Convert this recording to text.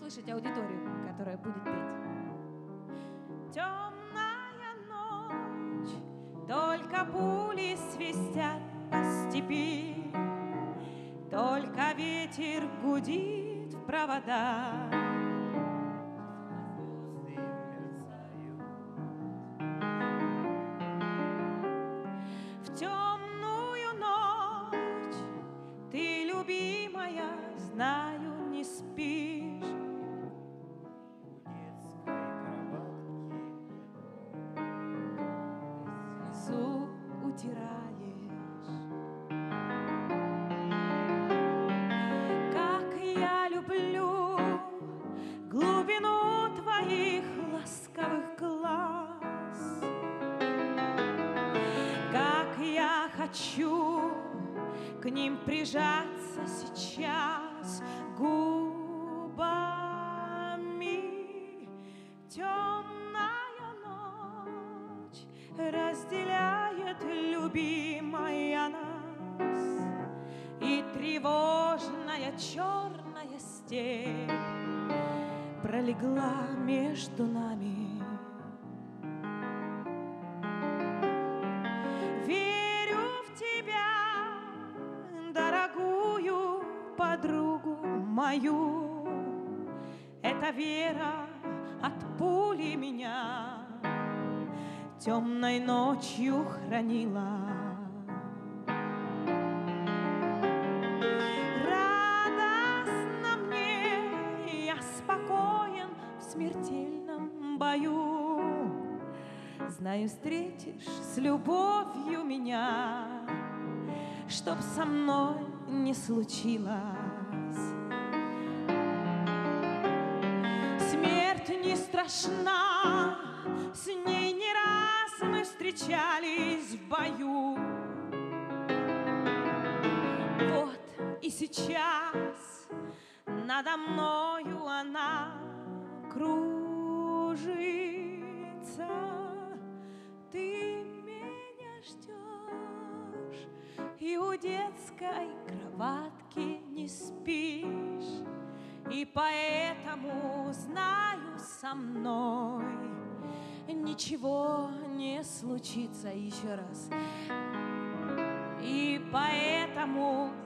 услышать аудиторию, которая будет петь. Темная ночь, только пули свистят по степи, только ветер гудит в провода. В темную ночь ты, любимая, знаю, не спишь. У детской кроватки Слезу утираешь. Как я люблю глубину твоих ласковых глаз, как я хочу к ним прижаться сейчас губами. Темная ночь разделяет, любимая, нас, и тревожная черная степь пролегла между нами. Верю в тебя, дорогую подругу мою. Эта вера от пули меня темной ночью хранила. Радостно мне, я спокоен в смертельном бою. Знаю, встретишь с любовью меня, чтоб со мной не случилось. Смерть не страшна, с ней не раз мы встречались в бою. Вот и сейчас надо мною она кружится. Ты меня ждешь и у детской кроватки не спишь, и поэтому знаю, со мной ничего не случится. Еще раз. И поэтому